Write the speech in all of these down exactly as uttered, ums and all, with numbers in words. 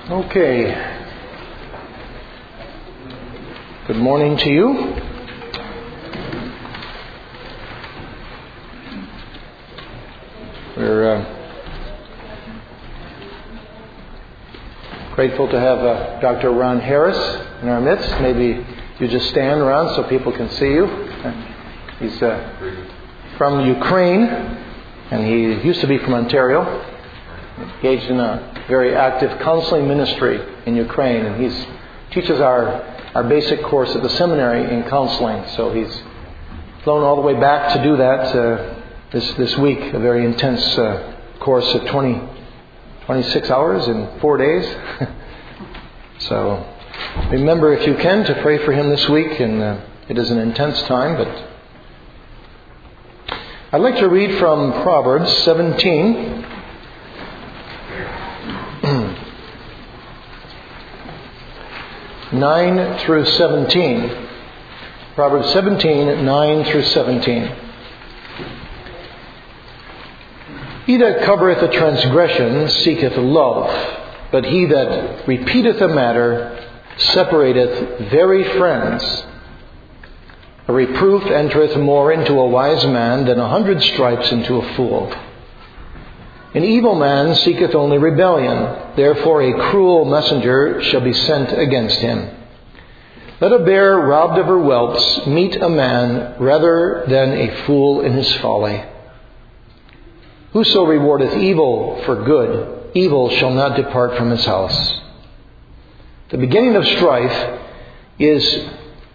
Okay. Good morning to you. We're uh, grateful to have uh, Doctor Ron Harris in our midst. Maybe you just stand around so people can see you. He's uh, from Ukraine, and he used to be from Ontario. Engaged in a very active counseling ministry in Ukraine, and he teaches our, our basic course at the seminary in counseling. So he's flown all the way back to do that uh, this this week, a very intense uh, course of twenty, twenty-six hours in four days. So remember, if you can, to pray for him this week, and uh, it is an intense time. But I'd like to read from Proverbs seventeen. nine through seventeen. Proverbs seventeen, nine through seventeen. He that covereth a transgression seeketh love, but he that repeateth a matter separateth very friends. A reproof entereth more into a wise man than a hundred stripes into a fool. An evil man seeketh only rebellion, therefore a cruel messenger shall be sent against him. Let a bear robbed of her whelps meet a man rather than a fool in his folly. Whoso rewardeth evil for good, evil shall not depart from his house. The beginning of strife is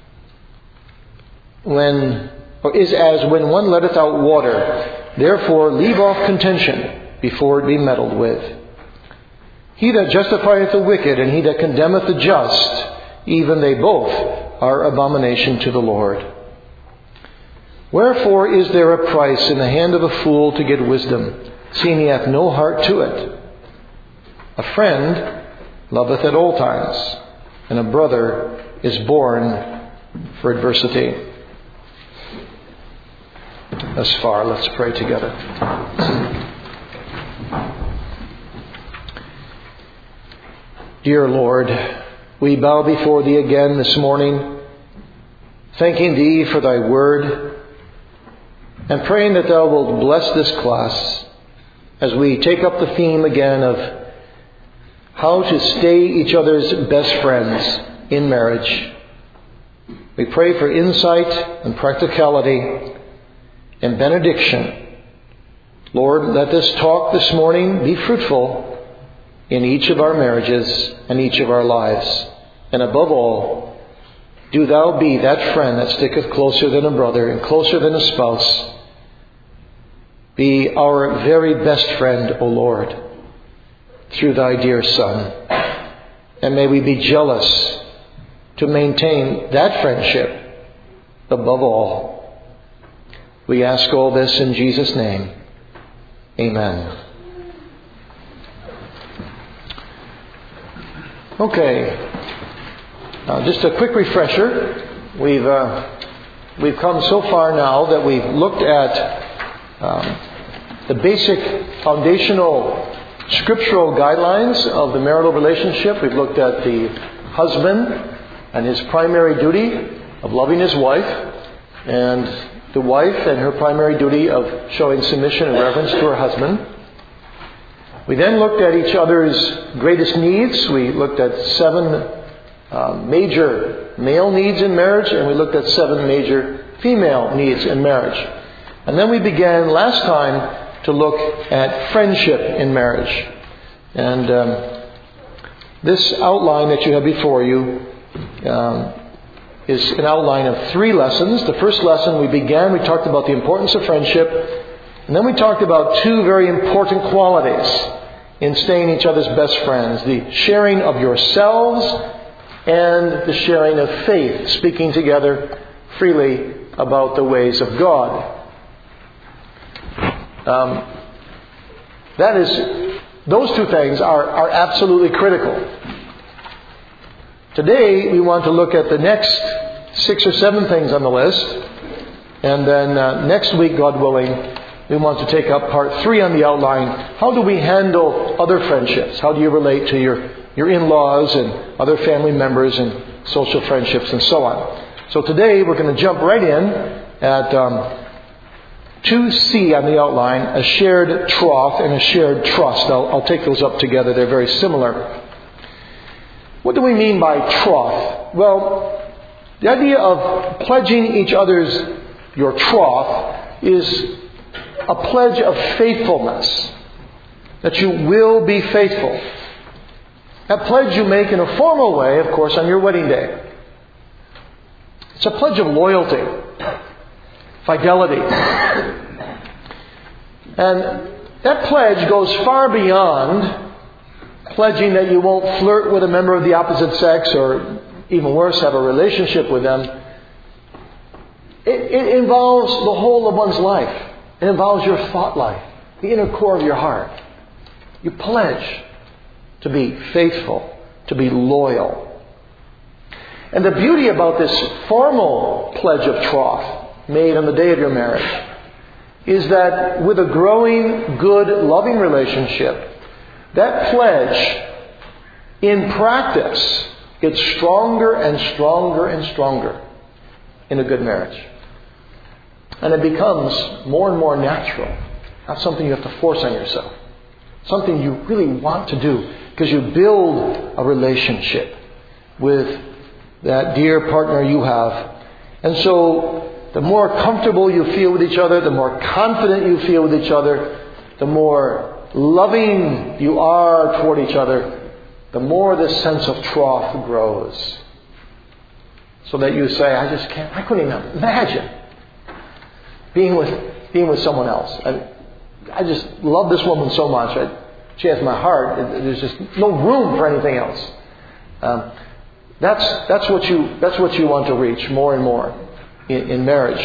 when, or is as when one letteth out water. Therefore leave off contention before it be meddled with. He that justifieth the wicked and he that condemneth the just, even they both are abomination to the Lord. Wherefore is there a price in the hand of a fool to get wisdom, seeing he hath no heart to it? A friend loveth at all times, and a brother is born for adversity. Thus far, let's pray together. Dear Lord, we bow before Thee again this morning, thanking Thee for Thy word, and praying that Thou wilt bless this class as we take up the theme again of how to stay each other's best friends in marriage. We pray for insight and practicality and benediction. Lord, let this talk this morning be fruitful in each of our marriages and each of our lives. And above all, do Thou be that friend that sticketh closer than a brother and closer than a spouse. Be our very best friend, O Lord, through Thy dear Son. And may we be jealous to maintain that friendship above all. We ask all this in Jesus' name. Amen. Okay, uh, just a quick refresher. We've uh, we've come so far now that we've looked at um, the basic foundational scriptural guidelines of the marital relationship. We've looked at the husband and his primary duty of loving his wife, and the wife and her primary duty of showing submission and reverence to her husband. We then looked at each other's greatest needs. We looked at seven uh, major male needs in marriage, and we looked at seven major female needs in marriage. And then we began last time to look at friendship in marriage. And um, this outline that you have before you um, is an outline of three lessons. The first lesson we began, we talked about the importance of friendship. And then we talked about two very important qualities in staying each other's best friends. The sharing of yourselves and the sharing of faith. Speaking together freely about the ways of God. Um, that is, those two things are, are absolutely critical. Today we want to look at the next six or seven things on the list. And then uh, next week, God willing, we want to take up part three on the outline. How do we handle other friendships? How do you relate to your your in-laws and other family members and social friendships and so on. So today we're going to jump right in at um, two C on the outline, a shared troth and a shared trust. I'll, I'll take those up together. They're very similar. What do we mean by troth? Well, the idea of pledging each other's your troth is a pledge of faithfulness, that you will be faithful. That pledge you make in a formal way, of course, on your wedding day. It's a pledge of loyalty, fidelity. And that pledge goes far beyond pledging that you won't flirt with a member of the opposite sex or, even worse, have a relationship with them. It, it involves the whole of one's life. It involves your thought life, the inner core of your heart. You pledge to be faithful, to be loyal. And the beauty about this formal pledge of troth made on the day of your marriage is that with a growing, good, loving relationship, that pledge, in practice, gets stronger and stronger and stronger in a good marriage. And it becomes more and more natural. Not something you have to force on yourself. Something you really want to do because you build a relationship with that dear partner you have. And so the more comfortable you feel with each other, the more confident you feel with each other, the more loving you are toward each other, the more this sense of troth grows. So that you say, I just can't, I couldn't even imagine being with being with someone else. I, I just love this woman so much. I, she has my heart. There's just no room for anything else. Um, that's that's what you that's what you want to reach more and more in, in marriage.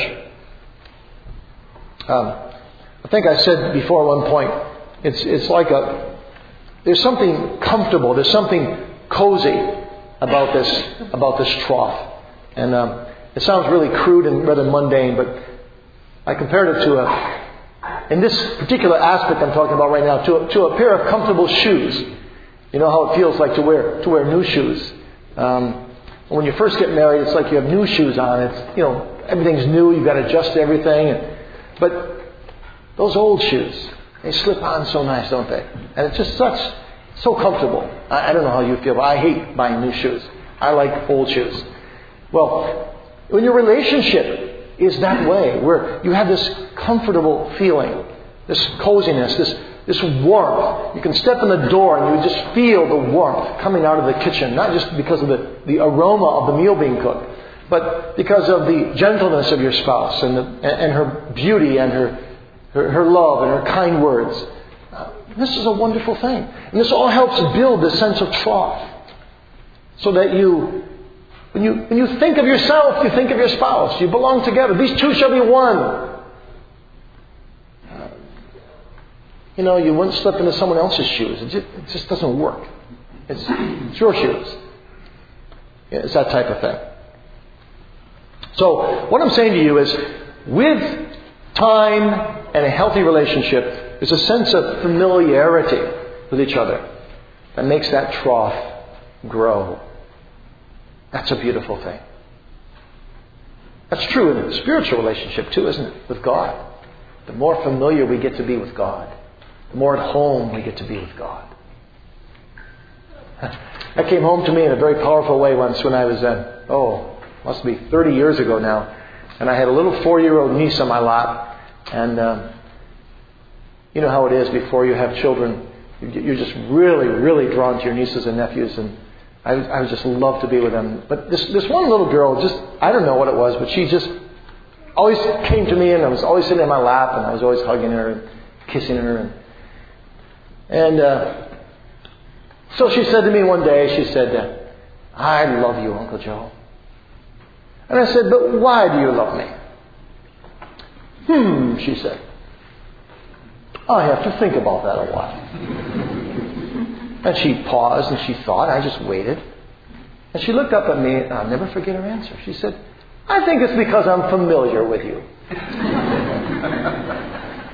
Um, I think I said before at one point, it's it's like a there's something comfortable, there's something cozy about this about this troth, and um, it sounds really crude and rather mundane, but I compared it to a, in this particular aspect I'm talking about right now, to a, to a pair of comfortable shoes. You know how it feels like to wear to wear new shoes. Um, when you first get married, it's like you have new shoes on. It's you know everything's new. You've got to adjust to everything. And, but those old shoes, they slip on so nice, don't they? And it's just such so comfortable. I, I don't know how you feel, but I hate buying new shoes. I like old shoes. Well, when your relationship is that way, where you have this comfortable feeling, this coziness, this this warmth. You can step in the door and you just feel the warmth coming out of the kitchen, not just because of the, the aroma of the meal being cooked, but because of the gentleness of your spouse and, the, and her beauty and her, her, her love and her kind words. Uh, this is a wonderful thing. And this all helps build this sense of troth. So that you When you, when you think of yourself, you think of your spouse. You belong together. These two shall be one. Uh, you know, you wouldn't slip into someone else's shoes. It just, it just doesn't work. It's, it's your shoes. Yeah, it's that type of thing. So, what I'm saying to you is, with time and a healthy relationship, there's a sense of familiarity with each other that makes that troth grow. That's a beautiful thing. That's true in a spiritual relationship too, isn't it? With God. The more familiar we get to be with God, the more at home we get to be with God. That came home to me in a very powerful way once when I was, uh, oh, must be thirty years ago now. And I had a little four-year-old niece on my lap. And um, you know how it is before you have children. You're just really, really drawn to your nieces and nephews, and I, I would just love to be with them. But this this one little girl, just, I don't know what it was, but she just always came to me, and I was always sitting in my lap, and I was always hugging her and kissing her. And, and uh, so she said to me one day, she said, I love you, Uncle Joe. And I said, but why do you love me? Hmm, she said. I have to think about that a while. And she paused and she thought. I just waited. And she looked up at me, and I'll never forget her answer. She said, I think it's because I'm familiar with you.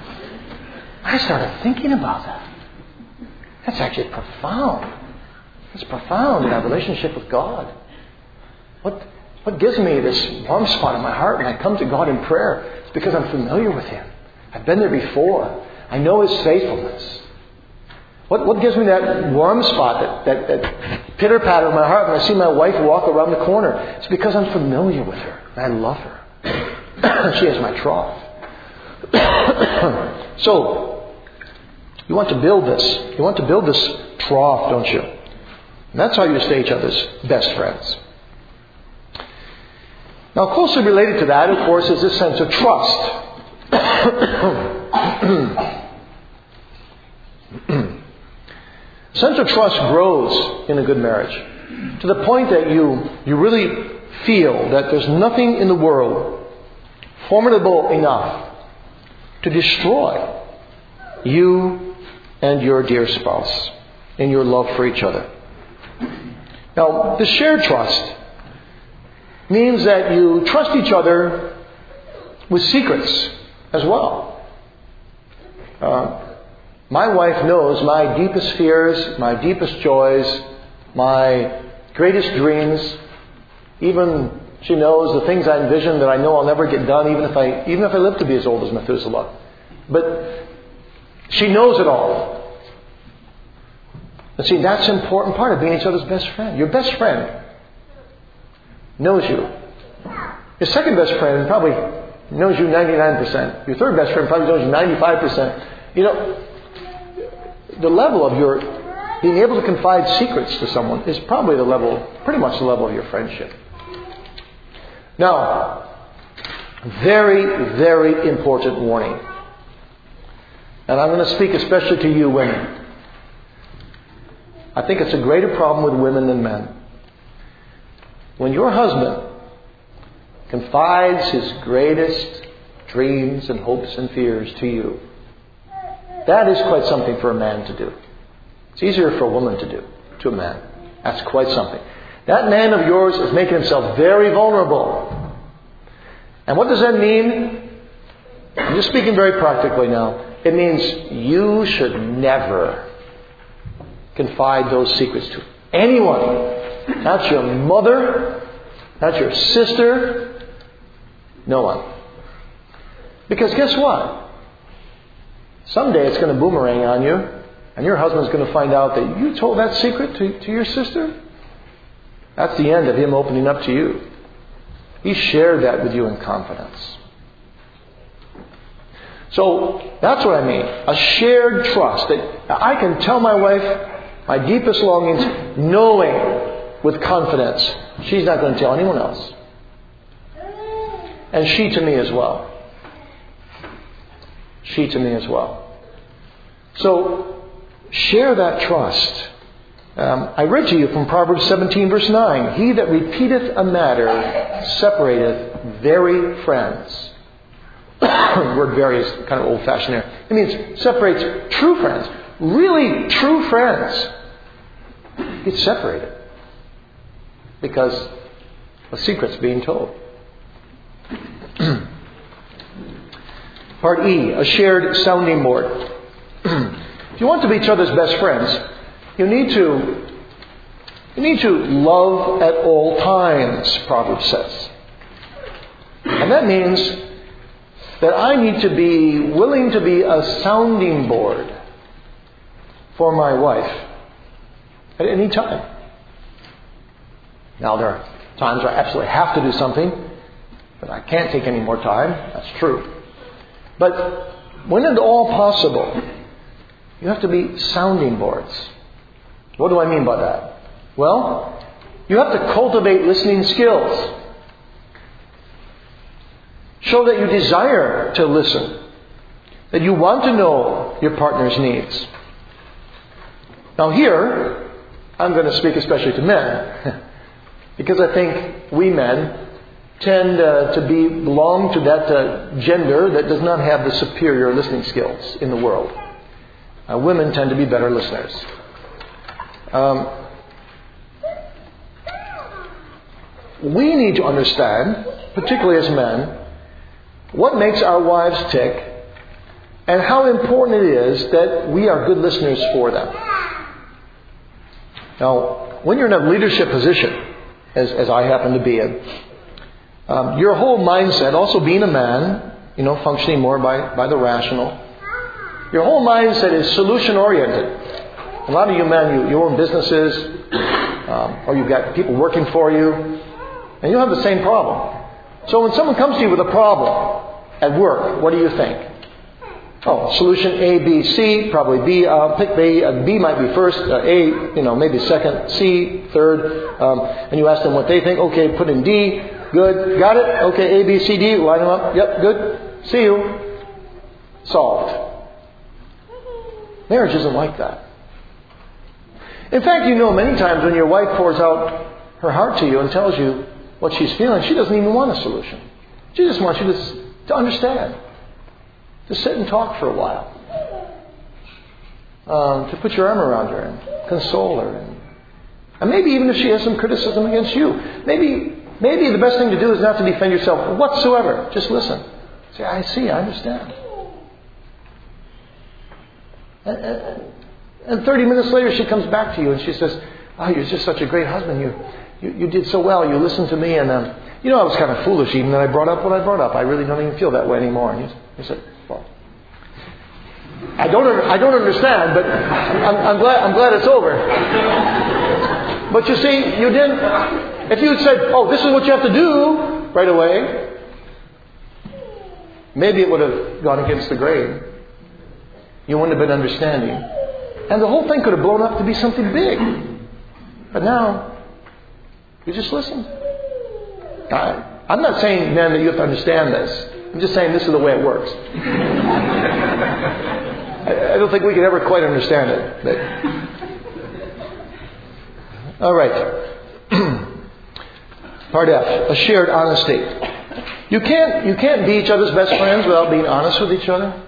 I started thinking about that. That's actually profound. It's profound in our relationship with God. What, what gives me this warm spot in my heart when I come to God in prayer? It's because I'm familiar with Him. I've been there before. I know His faithfulness. What, what gives me that warm spot, that, that, that pitter-patter in my heart when I see my wife walk around the corner? It's because I'm familiar with her. And I love her. She is my trough. So, you want to build this. You want to build this trough, don't you? And that's how you stay each other's best friends. Now, closely related to that, of course, is this sense of trust. Sense of trust grows in a good marriage to the point that you, you really feel that there's nothing in the world formidable enough to destroy you and your dear spouse in your love for each other. Now, the shared trust means that you trust each other with secrets as well. Uh, my wife knows my deepest fears, my deepest joys, my greatest dreams. Even she knows the things I envision that I know I'll never get done, even if I even if I live to be as old as Methuselah. But she knows it all. And see, that's an important part of being each other's best friend. Your best friend knows you. Your second best friend probably knows you ninety-nine percent. Your third best friend probably knows you ninety-five percent. You know, the level of your being able to confide secrets to someone is probably the level, pretty much the level of your friendship. Now, very, very important warning. And I'm going to speak especially to you women. I think it's a greater problem with women than men. When your husband confides his greatest dreams and hopes and fears to you, that is quite something for a man to do. It's easier for a woman to do, to a man. That's quite something. That man of yours is making himself very vulnerable. And what does that mean? I'm just speaking very practically now. It means you should never confide those secrets to anyone. Not your mother, not your sister, no one. Because guess what? Someday it's going to boomerang on you, and your husband's going to find out that you told that secret to, to your sister. That's the end of him opening up to you. He shared that with you in confidence. So that's what I mean. A shared trust. That I can tell my wife my deepest longings, knowing with confidence she's not going to tell anyone else. And she to me as well. She to me as well. So, share that trust. Um, I read to you from Proverbs seventeen verse nine. He that repeateth a matter separateth very friends. The word very is kind of old-fashioned there. It means separates true friends. Really true friends get separated because a secret's being told. Part E, a shared sounding board. If you want to be each other's best friends, you need to you need to love at all times, Proverbs says. And that means that I need to be willing to be a sounding board for my wife at any time. Now, there are times where I absolutely have to do something, but I can't take any more time. That's true. But when at all possible, you have to be sounding boards. What do I mean by that? Well, you have to cultivate listening skills. Show that you desire to listen. That you want to know your partner's needs. Now here, I'm going to speak especially to men. Because I think we men tend uh, to be belong to that uh, gender that does not have the superior listening skills in the world. Uh, women tend to be better listeners. Um, we need to understand, particularly as men, what makes our wives tick and how important it is that we are good listeners for them. Now, when you're in a leadership position, as, as I happen to be in, um, your whole mindset, also being a man, you know, functioning more by, by the rational, your whole mindset is solution-oriented. A lot of you men, you, you own businesses, um, or you've got people working for you, and you have the same problem. So when someone comes to you with a problem at work, what do you think? Oh, solution A, B, C, probably B. Uh, pick B. Uh, B might be first. Uh, A, you know, maybe second. C, third. Um, and you ask them what they think. Okay, put in D. Good. Got it? Okay, A, B, C, D. Line them up. Yep, good. See you. Solved. Marriage isn't like that. In fact, you know many times when your wife pours out her heart to you and tells you what she's feeling, she doesn't even want a solution. She just wants you to, to understand. To sit and talk for a while. Um, to put your arm around her and console her. And, and maybe even if she has some criticism against you, maybe maybe the best thing to do is not to defend yourself whatsoever. Just listen. Say, I see, I understand. And, and, and thirty minutes later she comes back to you and she says, oh, you're just such a great husband. You you, you did so well. You listened to me. And um, you know, I was kind of foolish even that I brought up what I brought up. I really don't even feel that way anymore. And you, you said, well, I don't I don't understand, but I'm, I'm glad I'm glad it's over. But you see, you didn't. If you had said, oh, this is what you have to do right away, maybe it would have gone against the grain. You wouldn't have been understanding. And the whole thing could have blown up to be something big. But now, you just listened. I, I'm not saying, men, that you have to understand this. I'm just saying this is the way it works. I, I don't think we could ever quite understand it. But... All right. Part F, a shared honesty. You can't, you can't be each other's best friends without being honest with each other.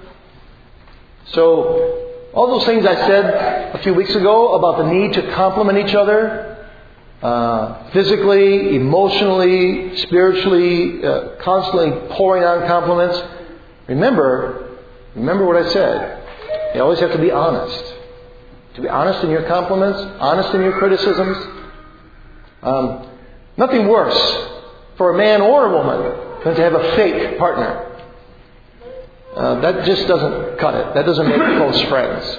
So, all those things I said a few weeks ago about the need to complement each other, uh, physically, emotionally, spiritually, uh, constantly pouring on compliments. Remember, remember what I said. You always have to be honest. To be honest in your compliments, honest in your criticisms. Um, nothing worse for a man or a woman than to have a fake partner. Uh, that just doesn't cut it. That doesn't make close friends.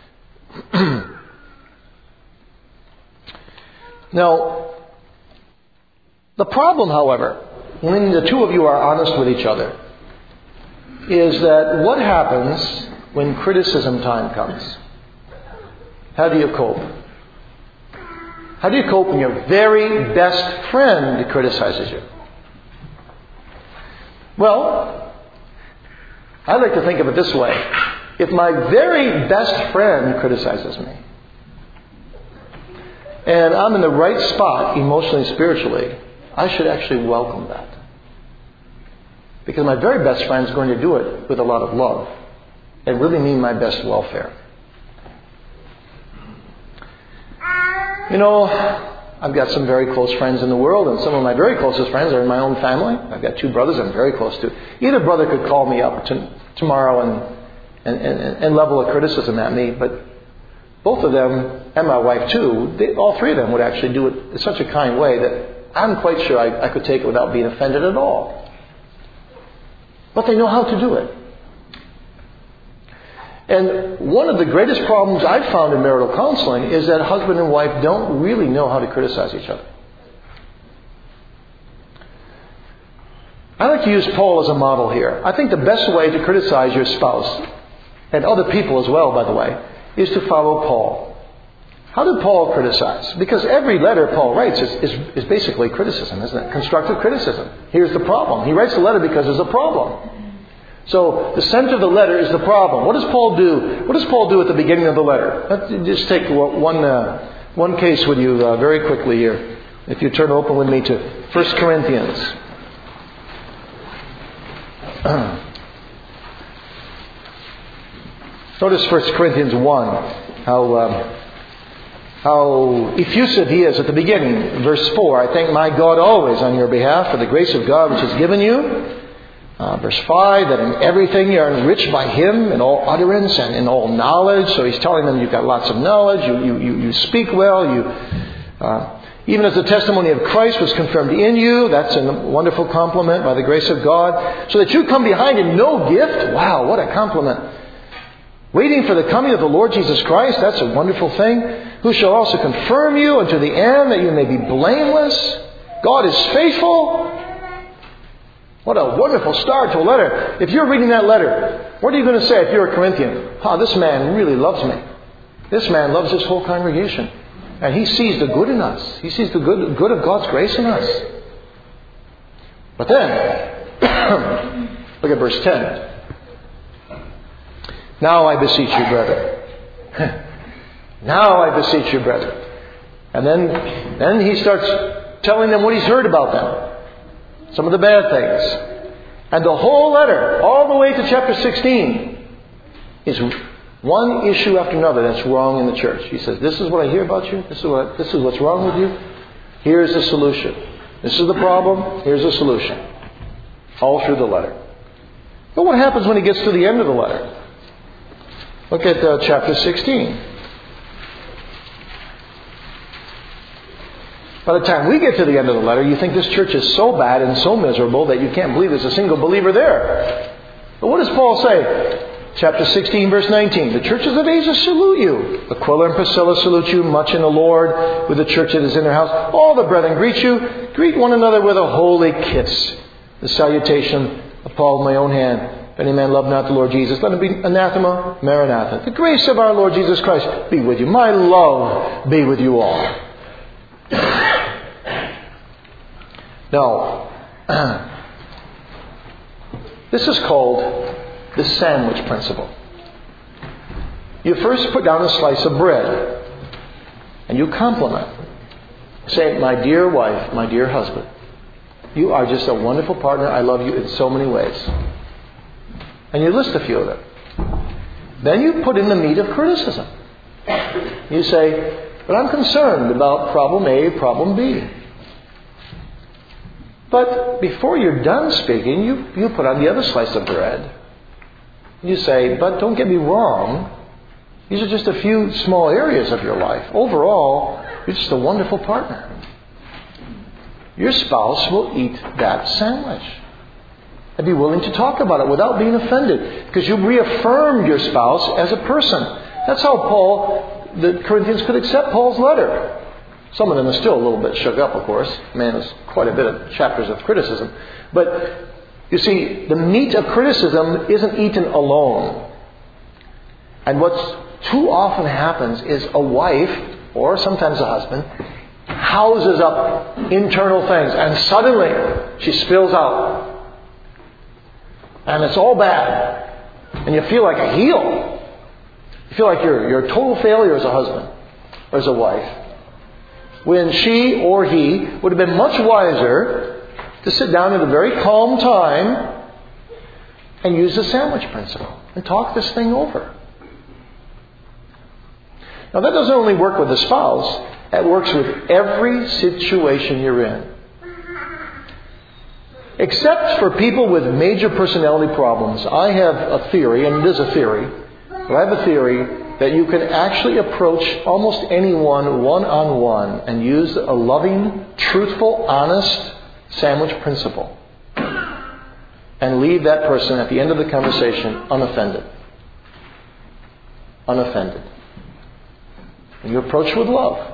Now, the problem, however, when the two of you are honest with each other, is that what happens when criticism time comes? How do you cope? How do you cope when your very best friend criticizes you? Well, I like to think of it this way. If my very best friend criticizes me, and I'm in the right spot emotionally and spiritually, I should actually welcome that. Because my very best friend is going to do it with a lot of love and really mean my best welfare. You know, I've got some very close friends in the world, and some of my very closest friends are in my own family. I've got two brothers I'm very close to. Either brother could call me up to, tomorrow and, and, and, and level a criticism at me, but both of them, and my wife too, they, all three of them would actually do it in such a kind way that I'm quite sure I, I could take it without being offended at all. But they know how to do it. And one of the greatest problems I've found in marital counseling is that husband and wife don't really know how to criticize each other. I like to use Paul as a model here. I think the best way to criticize your spouse, and other people as well, by the way, is to follow Paul. How did Paul criticize? Because every letter Paul writes is, is, is basically criticism, isn't it? Constructive criticism. Here's the problem. He writes the letter because there's a problem. So the center of the letter is the problem. What does Paul do? What does Paul do at the beginning of the letter? Let's just take one uh, one case with you uh, very quickly here. If you turn open with me to First Corinthians. Notice First Corinthians one, how um, how effusive he is at the beginning. Verse four, I thank my God always on your behalf for the grace of God which is given you, Uh, verse five, that in everything you are enriched by Him in all utterance and in all knowledge. So he's telling them you've got lots of knowledge, you, you, you, you speak well, you, uh, even as the testimony of Christ was confirmed in you. That's a wonderful compliment by the grace of God. So that you come behind in no gift. Wow, what a compliment. Waiting for the coming of the Lord Jesus Christ. That's a wonderful thing. Who shall also confirm you unto the end, that you may be blameless. God is faithful. What a wonderful start to a letter. If you're reading that letter, what are you going to say if you're a Corinthian? Ah, this man really loves me. This man loves his whole congregation. And he sees the good in us. He sees the good, good of God's grace in us. But then, look at verse ten. Now I beseech you, brethren. Now I beseech you, brethren. And then, then he starts telling them what he's heard about them. Some of the bad things. And the whole letter, all the way to chapter sixteen, is one issue after another that's wrong in the church. He says, this is what I hear about you. This is what, this is what's wrong with you. Here's the solution. This is the problem. Here's the solution. All through the letter. But what happens when he gets to the end of the letter? Look at uh, chapter sixteen. By the time we get to the end of the letter, you think this church is so bad and so miserable that you can't believe there's a single believer there. But what does Paul say? Chapter sixteen, verse nineteen. The churches of Asia salute you. Aquila and Priscilla salute you much in the Lord, with the church that is in their house. All the brethren greet you. Greet one another with a holy kiss. The salutation of Paul with my own hand. If any man love not the Lord Jesus, let him be anathema, maranatha. The grace of our Lord Jesus Christ be with you. My love be with you all. Now, this is called the sandwich principle. You first put down a slice of bread and you compliment. Say, my dear wife, my dear husband, you are just a wonderful partner. I love you in so many ways. And you list a few of them. Then you put in the meat of criticism. You say, but I'm concerned about problem A, problem B. But before you're done speaking, you, you put on the other slice of bread. You say, but don't get me wrong. These are just a few small areas of your life. Overall, you're just a wonderful partner. Your spouse will eat that sandwich and be willing to talk about it without being offended, because you've reaffirmed your spouse as a person. That's how Paul, the Corinthians could accept Paul's letter. Some of them are still a little bit shook up, of course. Man, there's quite a bit of chapters of criticism. But you see, the meat of criticism isn't eaten alone. And what's too often happens is a wife, or sometimes a husband, houses up internal things, and suddenly she spills out. And it's all bad. And you feel like a heel. You feel like you're, you're a total failure as a husband or as a wife. When she or he would have been much wiser to sit down at a very calm time and use the sandwich principle and talk this thing over. Now that doesn't only work with the spouse, it works with every situation you're in. Except for people with major personality problems, I have a theory, and it is a theory, but I have a theory that you can actually approach almost anyone one-on-one and use a loving, truthful, honest sandwich principle and leave that person at the end of the conversation unoffended. Unoffended. And you approach with love.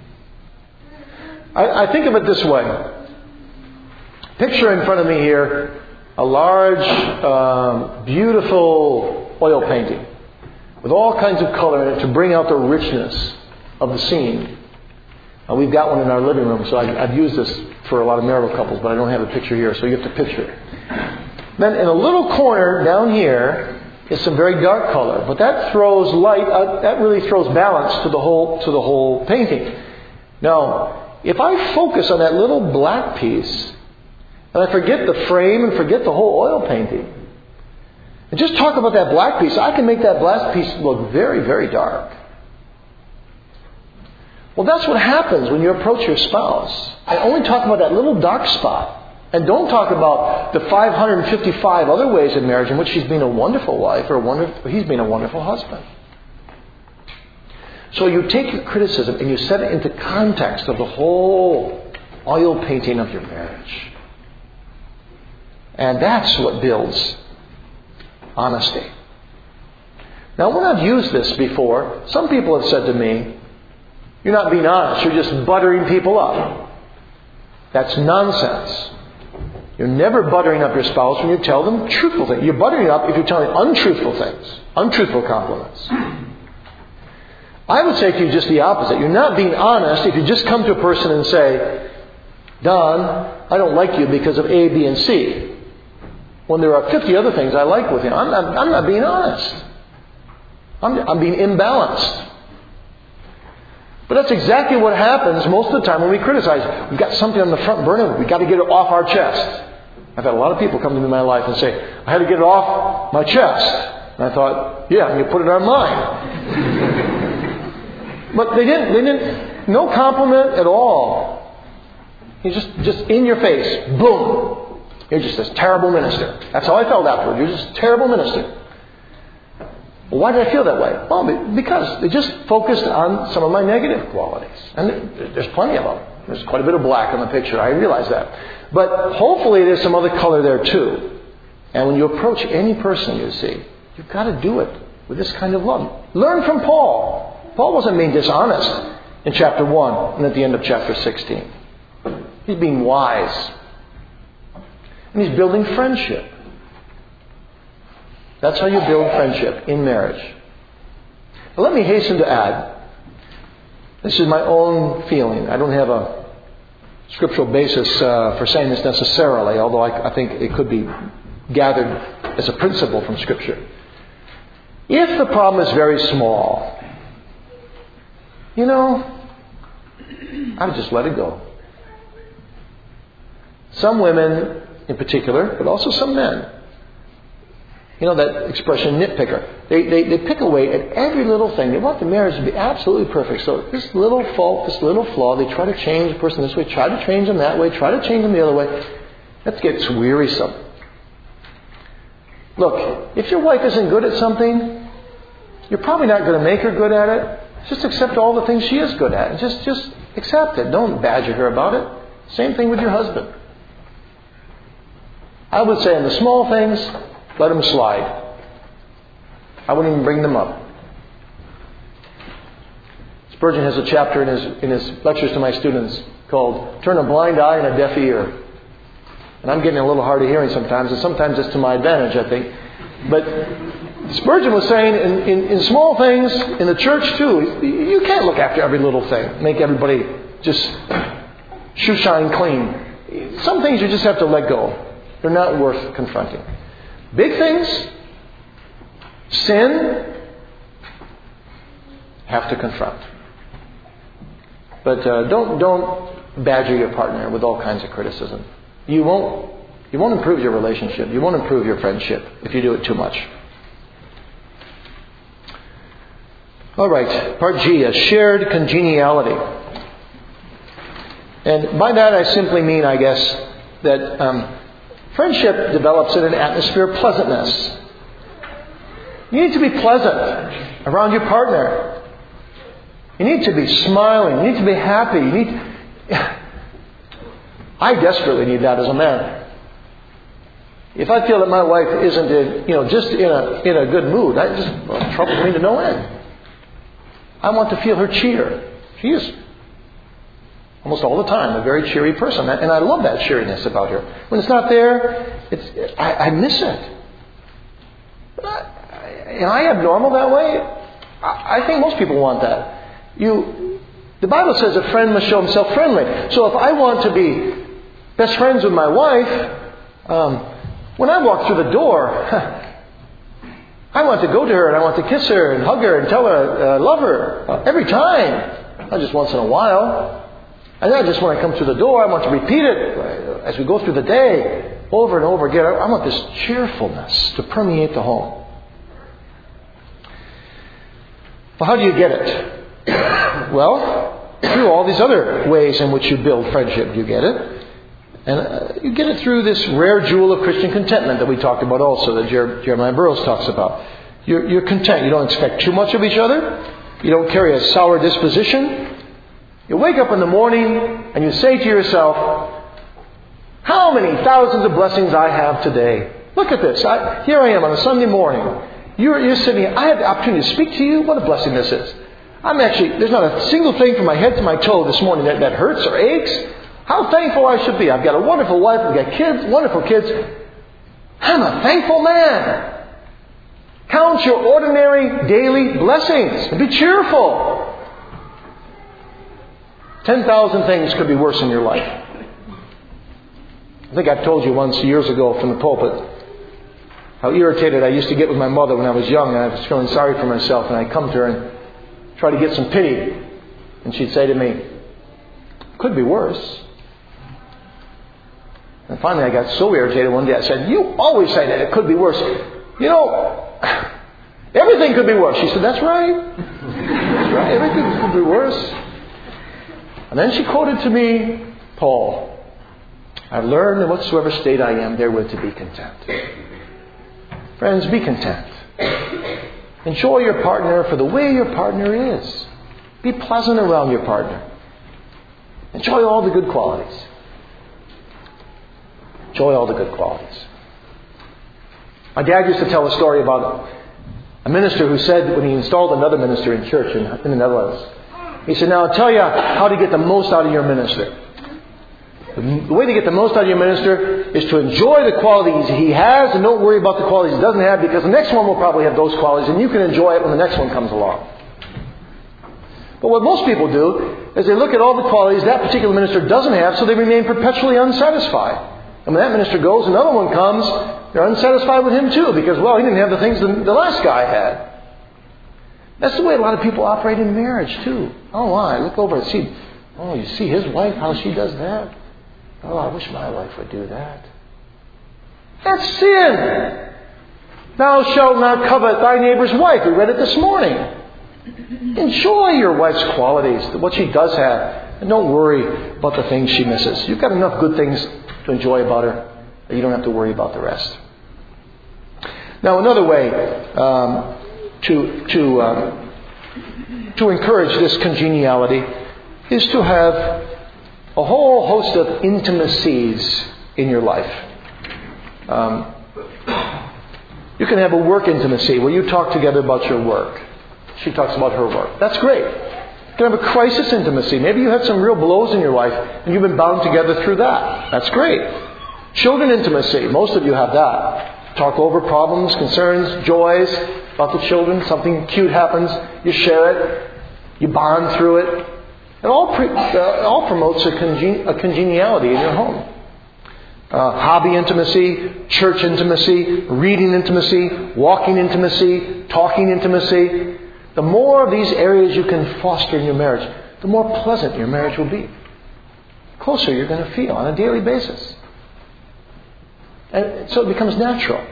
I, I think of it this way. Picture in front of me here a large, um, beautiful oil painting with all kinds of color in it to bring out the richness of the scene. Uh, we've got one in our living room, so I, I've used this for a lot of marital couples, but I don't have a picture here, so you have to picture it. Then in a little corner down here is some very dark color, but that throws light, uh, that really throws balance to the whole to the whole painting. Now, if I focus on that little black piece, and I forget the frame and forget the whole oil painting, and just talk about that black piece, I can make that black piece look very, very dark. Well, that's what happens when you approach your spouse. I only talk about that little dark spot. And don't talk about the five hundred fifty-five other ways in marriage in which she's been a wonderful wife or a wonderful, he's been a wonderful husband. So you take your criticism and you set it into context of the whole oil painting of your marriage. And that's what builds honesty. Now, when I've used this before, some people have said to me, you're not being honest, you're just buttering people up. That's nonsense. You're never buttering up your spouse when you tell them truthful things. You're buttering up if you're telling untruthful things, untruthful compliments. I would say to you just the opposite. You're not being honest if you just come to a person and say, Don, I don't like you because of A, B, and C. When there are fifty other things I like with him. I'm not, I'm not being honest. I'm, I'm being imbalanced. But that's exactly what happens most of the time when we criticize. We've got something on the front burner. We've got to get it off our chest. I've had a lot of people come to me in my life and say, I had to get it off my chest. And I thought, yeah, and you put it on mine. But they didn't. They didn't. No compliment at all. He's just, just in your face. Boom. You're just this terrible minister. That's how I felt afterward. You're just a terrible minister. Well, why did I feel that way? Well, because they just focused on some of my negative qualities. And there's plenty of them. There's quite a bit of black on the picture. I realize that. But hopefully there's some other color there too. And when you approach any person you see, you've got to do it with this kind of love. Learn from Paul. Paul wasn't being dishonest in chapter one and at the end of chapter sixteen. He's being wise. And he's building friendship. That's how you build friendship in marriage. But let me hasten to add, this is my own feeling. I don't have a scriptural basis uh, for saying this necessarily, although I, I think it could be gathered as a principle from Scripture. If the problem is very small, you know, I would just let it go. Some women in particular, but also some men, you know that expression, nitpicker. They, they they pick away at every little thing. They want the marriage to be absolutely perfect. So this little fault, this little flaw, they try to change the person this way, try to change them that way, try to change them the other way. That gets wearisome. Look, if your wife isn't good at something, you're probably not going to make her good at it. Just accept all the things she is good at. Just, just accept it. Don't badger her about it. Same thing with your husband. I would say in the small things, let them slide. I wouldn't even bring them up. Spurgeon has a chapter in his in his lectures to my students called Turn a Blind Eye and a Deaf Ear. And I'm getting a little hard of hearing sometimes, and sometimes it's to my advantage, I think. But Spurgeon was saying in, in, in small things, in the church too, you can't look after every little thing, make everybody just shoe shine clean. Some things you just have to let go. They're not worth confronting. Big things, sin, have to confront. But uh, don't don't badger your partner with all kinds of criticism. You won't you won't improve your relationship. You won't improve your friendship if you do it too much. All right, part G, a shared congeniality. And by that I simply mean, I guess, that um, friendship develops in an atmosphere of pleasantness. You need to be pleasant around your partner. You need to be smiling. You need to be happy. You need. I desperately need that as a man. If I feel that my wife isn't in, you know, just in a in a good mood, I just well, troubles me to no end. I want to feel her cheer. She is almost all the time a very cheery person, and I love that cheeriness about her. When it's not there, it's I, I miss it. But I, am I abnormal that way? I, I think most people want that. You, the Bible says a friend must show himself friendly. So if I want to be best friends with my wife, um, when I walk through the door, I want to go to her and I want to kiss her and hug her and tell her I uh, love her uh, every time, not just once in a while. And not just when I come through the door, I want to repeat it as we go through the day, over and over again. I want this cheerfulness to permeate the home. Well, how do you get it? Well, through all these other ways in which you build friendship, you get it. And uh, you get it through this rare jewel of Christian contentment that we talked about also, that Jer- Jeremiah Burroughs talks about. You're, you're content. You don't expect too much of each other. You don't carry a sour disposition. You wake up in the morning and you say to yourself, how many thousands of blessings I have today. Look at this. I, here I am on a Sunday morning. You're, you're sitting here. I have the opportunity to speak to you. What a blessing this is. I'm actually, there's not a single thing from my head to my toe this morning that, that hurts or aches. How thankful I should be. I've got a wonderful wife. I've got kids, wonderful kids. I'm a thankful man. Count your ordinary daily blessings and be cheerful. ten thousand things could be worse in your life. I think I've told you once years ago from the pulpit how irritated I used to get with my mother when I was young, and I was feeling sorry for myself, and I'd come to her and try to get some pity. And she'd say to me, could be worse. And finally I got so irritated one day, I said, you always say that it could be worse. You know, everything could be worse. She said, that's right. That's right. Everything could be worse. And then she quoted to me Paul. I've learned in whatsoever state I am therewith to be content. Friends, be content. Enjoy your partner for the way your partner is. Be pleasant around your partner. Enjoy all the good qualities. Enjoy all the good qualities. My dad used to tell a story about a minister who said when he installed another minister in church in, in the Netherlands, he said, now I'll tell you how to get the most out of your minister. The way to get the most out of your minister is to enjoy the qualities he has and don't worry about the qualities he doesn't have, because the next one will probably have those qualities and you can enjoy it when the next one comes along. But what most people do is they look at all the qualities that particular minister doesn't have, so they remain perpetually unsatisfied. And when that minister goes, another one comes, they're unsatisfied with him too, because, well, he didn't have the things the, the last guy had. That's the way a lot of people operate in marriage too. Oh, I look over and see, oh, you see his wife, how she does that? Oh, I wish my wife would do that. That's sin. Thou shalt not covet thy neighbor's wife. We read it this morning. Enjoy your wife's qualities, what she does have, and don't worry about the things she misses. You've got enough good things to enjoy about her that you don't have to worry about the rest. Now, another way um, to to um, to encourage this congeniality is to have a whole host of intimacies in your life. Um, you can have a work intimacy where you talk together about your work. She talks about her work. That's great. You can have a crisis intimacy. Maybe you had some real blows in your life and you've been bound together through that. That's great. Children intimacy. Most of you have that. Talk over problems, concerns, joys about the children. Something cute happens. You share it. You bond through it. It all, pre- uh, all promotes a, congen- a congeniality in your home. Uh, hobby intimacy, church intimacy, reading intimacy, walking intimacy, talking intimacy. The more of these areas you can foster in your marriage, the more pleasant your marriage will be. The closer you're going to feel on a daily basis. And so it becomes natural.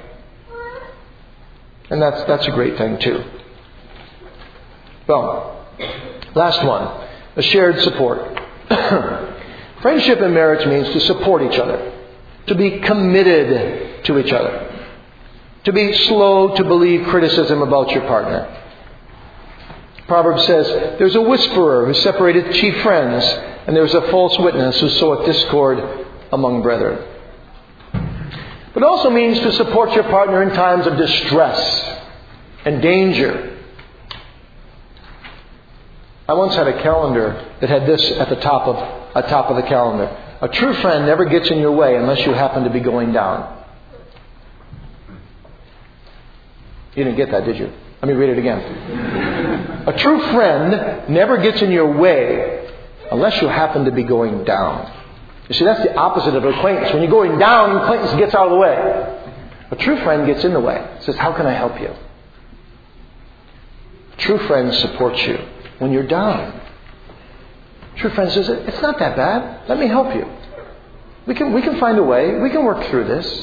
And that's, that's a great thing too. Well, last one. A shared support. Friendship in marriage means to support each other. To be committed to each other. To be slow to believe criticism about your partner. Proverbs says, there's a whisperer who separated chief friends, and there's a false witness who soweth discord among brethren. But it also means to support your partner in times of distress and danger. I once had a calendar that had this at the top of at top of the calendar. A true friend never gets in your way unless you happen to be going down. You didn't get that, did you? Let me read it again. A true friend never gets in your way unless you happen to be going down. You see, that's the opposite of acquaintance. When you're going down, acquaintance gets out of the way. A true friend gets in the way. Says, how can I help you? A true friend supports you when you're down. A true friend says, it's not that bad. Let me help you. We can, we can find a way. We can work through this.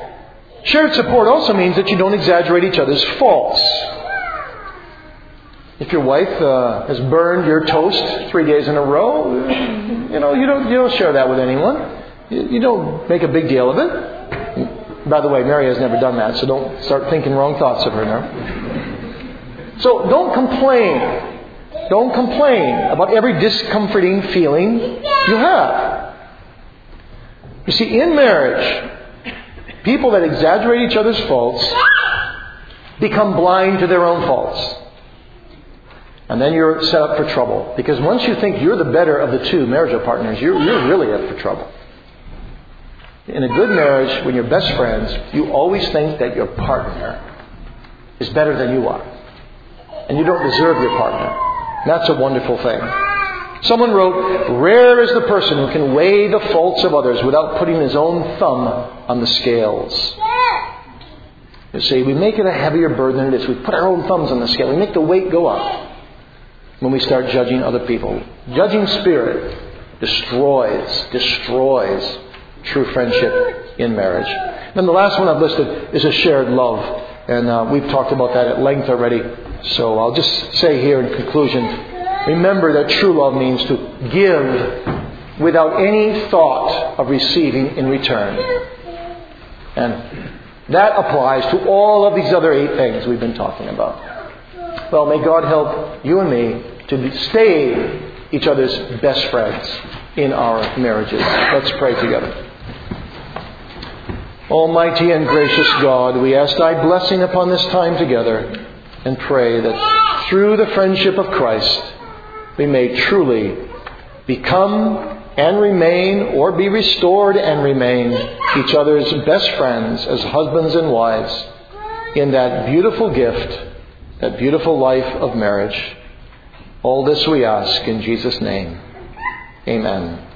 Shared support also means that you don't exaggerate each other's faults. If your wife uh, has burned your toast three days in a row, you know, you don't you don't share that with anyone. You, you don't make a big deal of it. By the way, Mary has never done that, so don't start thinking wrong thoughts of her now. So don't complain. Don't complain about every discomforting feeling you have. You see, in marriage, people that exaggerate each other's faults become blind to their own faults. And then you're set up for trouble. Because once you think you're the better of the two marital partners, you're, you're really up for trouble. In a good marriage, when you're best friends, you always think that your partner is better than you are. And you don't deserve your partner. And that's a wonderful thing. Someone wrote, "Rare is the person who can weigh the faults of others without putting his own thumb on the scales." You see, we make it a heavier burden than it is. We put our own thumbs on the scale. We make the weight go up when we start judging other people. Judging spirit destroys, destroys true friendship in marriage. Then the last one I've listed is a shared love. And uh, we've talked about that at length already. So I'll just say here in conclusion, remember that true love means to give without any thought of receiving in return. And that applies to all of these other eight things we've been talking about. Well, may God help you and me to stay each other's best friends in our marriages. Let's pray together. Almighty and gracious God, we ask Thy blessing upon this time together and pray that through the friendship of Christ we may truly become and remain, or be restored and remain, each other's best friends as husbands and wives in that beautiful gift, that beautiful life of marriage. All this we ask in Jesus' name. Amen.